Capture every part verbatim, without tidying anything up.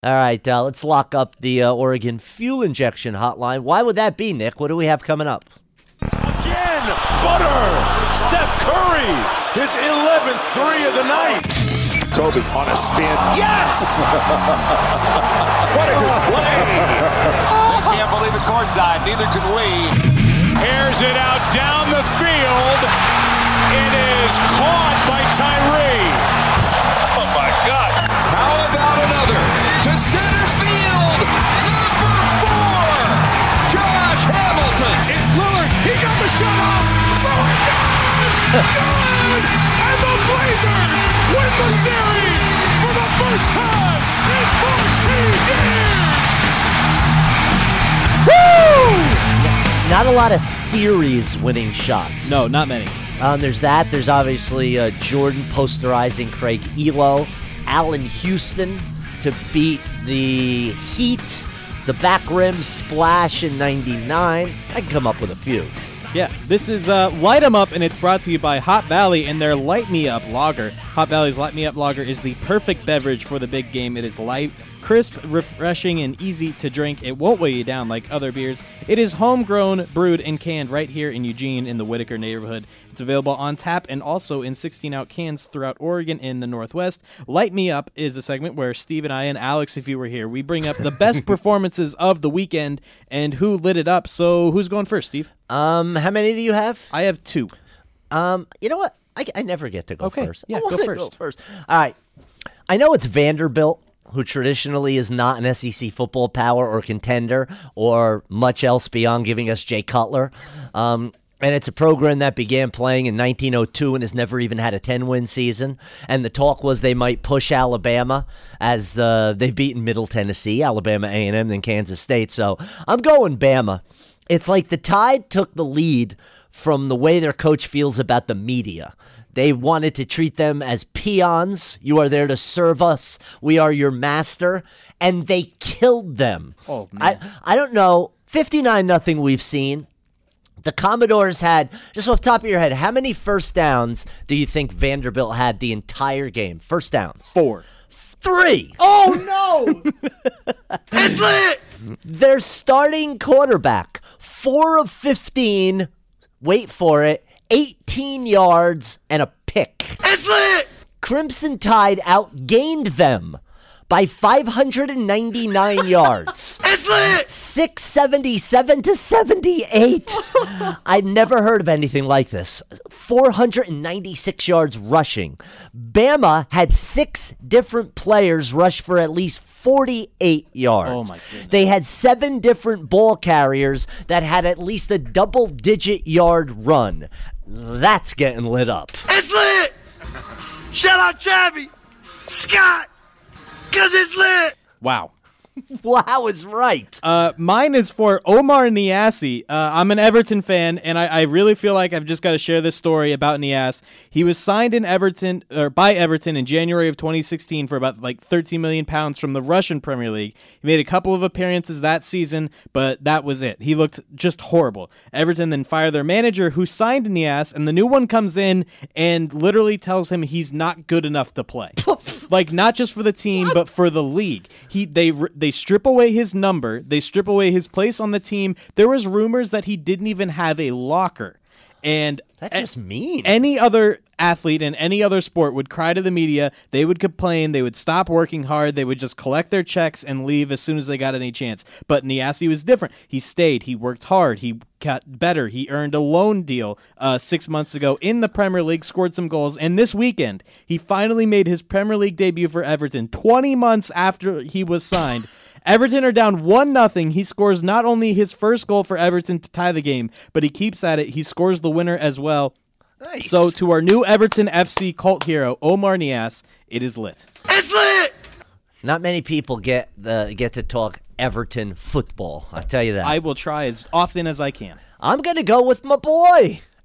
All right, uh, let's lock up the uh, Oregon fuel injection hotline. Why would that be, Nick? What do we have coming up? Again, Butter! Steph Curry, his eleventh three of the night. Kobe on a spin. Yes! What a display! They can't believe it courtside. Neither can we. Airs it out down the field. It is caught by Tyree. Oh, my God. How about another? To center field. Number four. Josh Hamilton. It's Lillard. He got the shot off. Lillard good! Good! And the Blazers win the series for the first time in fourteen years. Woo! Not a lot of series-winning shots. No, not many. Um, there's that. There's obviously uh, Jordan posterizing Craig Elo, Allen Houston to beat the Heat, the back rim splash in ninety-nine. I can come up with a few. Yeah, this is uh, Light 'em Up, and it's brought to you by Hot Valley and their Light Me Up Lager. Hot Valley's Light Me Up Lager is the perfect beverage for the big game. It is light, crisp, refreshing, and easy to drink. It won't weigh you down like other beers. It is homegrown, brewed, and canned right here in Eugene in the Whitaker neighborhood. It's available on tap and also in sixteen-ounce cans throughout Oregon and the Northwest. Light Me Up is a segment where Steve and I and Alex, if you were here, we bring up the best performances of the weekend and who lit it up. So who's going first, Steve? Um, how many do you have? I have two. Um, you know what? I, I never get to go Okay, first. yeah, I go wanna first. Go first. All right. I know it's Vanderbilt, who traditionally is not an S E C football power or contender or much else beyond giving us Jay Cutler. Um, and it's a program that began playing in nineteen oh two and has never even had a ten-win season. And the talk was they might push Alabama as uh, they've beaten Middle Tennessee, Alabama A and M, then Kansas State. So I'm going Bama. It's like the Tide took the lead from the way their coach feels about the media. They wanted to treat them as peons. You are there to serve us. We are your master. And they killed them. Oh, man. I, I don't know. fifty-nine nothing we've seen. The Commodores had, just off the top of your head, how many first downs do you think Vanderbilt had the entire game? First downs. Four. Three. Oh, no! It's lit! Their starting quarterback, four of fifteen, wait for it, eighteen yards and a pick. It's lit! Crimson Tide outgained them by five hundred ninety-nine yards. It's lit! six seventy-seven to seventy-eight. I'd never heard of anything like this. four hundred ninety-six yards rushing. Bama had six different players rush for at least forty-eight yards. Oh, my goodness. They had seven different ball carriers that had at least a double-digit yard run. That's getting lit up. It's lit! Shout out Travi, Scott, cause it's lit! Wow. Wow is right. Uh, mine is for Omar Niasse. Uh, I'm an Everton fan, and I, I really feel like I've just got to share this story about Niasse. He was signed in Everton or by Everton in January of twenty sixteen for about like thirteen million pounds from the Russian Premier League. He made a couple of appearances that season, but that was it. He looked just horrible. Everton then fired their manager, who signed Niasse, and the new one comes in and literally tells him he's not good enough to play. Like, not just for the team, but for the league. He they they strip away his number. They strip away his place on the team. There was rumors that he didn't even have a locker. And That's just mean. Any other athlete in any other sport would cry to the media. They would complain. They would stop working hard. They would just collect their checks and leave as soon as they got any chance. But Niasse was different. He stayed. He worked hard. He got better. He earned a loan deal uh, six months ago in the Premier League, scored some goals. And this weekend, he finally made his Premier League debut for Everton twenty months after he was signed. Everton are down one nothing. He scores not only his first goal for Everton to tie the game, but he keeps at it. He scores the winner as well. Nice. So to our new Everton F C cult hero, Omar Niasse, it is lit. It's lit! Not many people get the get to talk Everton football. I'll tell you that. I will try as often as I can. I'm going to go with my boy,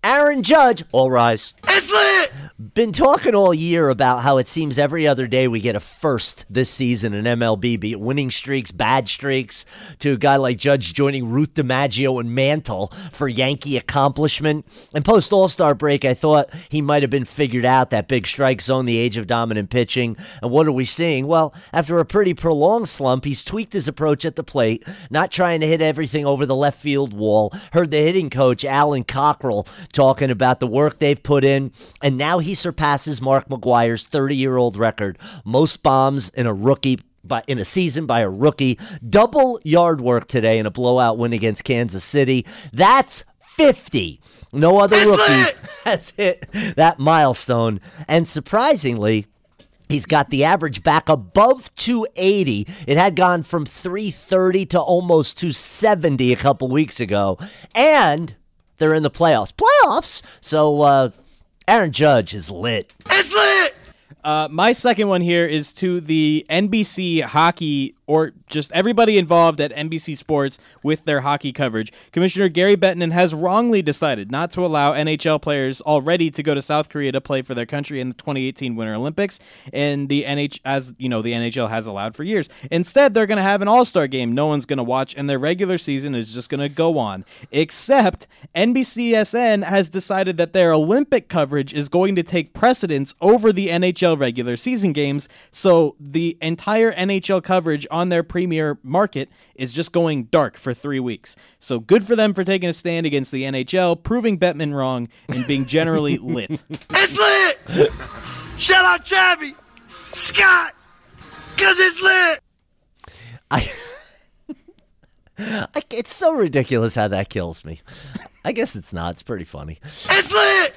Aaron Judge, all rise. It's lit! Been talking all year about how it seems every other day we get a first this season in M L B, be it winning streaks, bad streaks, to a guy like Judge joining Ruth DiMaggio and Mantle for Yankee accomplishment. And post All-Star break, I thought he might have been figured out, that big strike zone, the age of dominant pitching. And what are we seeing? Well, after a pretty prolonged slump, he's tweaked his approach at the plate, not trying to hit everything over the left field wall. Heard the hitting coach, Alan Cockrell, talking about the work they've put in, and now he surpasses Mark McGwire's thirty-year-old record, most bombs in a rookie by, in a season by a rookie. Double yard work today in a blowout win against Kansas City. That's fifty. No other It's rookie lit! has hit that milestone. And surprisingly, he's got the average back above two eighty. It had gone from three thirty to almost two seventy a couple weeks ago. And they're in the playoffs. Playoffs? So, uh, Aaron Judge is lit. It's lit! Uh, my second one here is to the N B C hockey, or just everybody involved at N B C Sports with their hockey coverage. Commissioner Gary Bettman has wrongly decided not to allow N H L players already to go to South Korea to play for their country in the twenty eighteen Winter Olympics, and the N H as you know the N H L has allowed for years. Instead, they're going to have an All-Star game no one's going to watch, and their regular season is just going to go on. Except N B C S N has decided that their Olympic coverage is going to take precedence over the N H L regular season games, so the entire N H L coverage on their premier market is just going dark for three weeks. So good for them for taking a stand against the N H L, proving Bettman wrong, and being generally lit. It's lit! Shout out Chavi! Scott! Cause it's lit! I, I, it's so ridiculous how that kills me. I guess it's not. It's pretty funny. It's lit!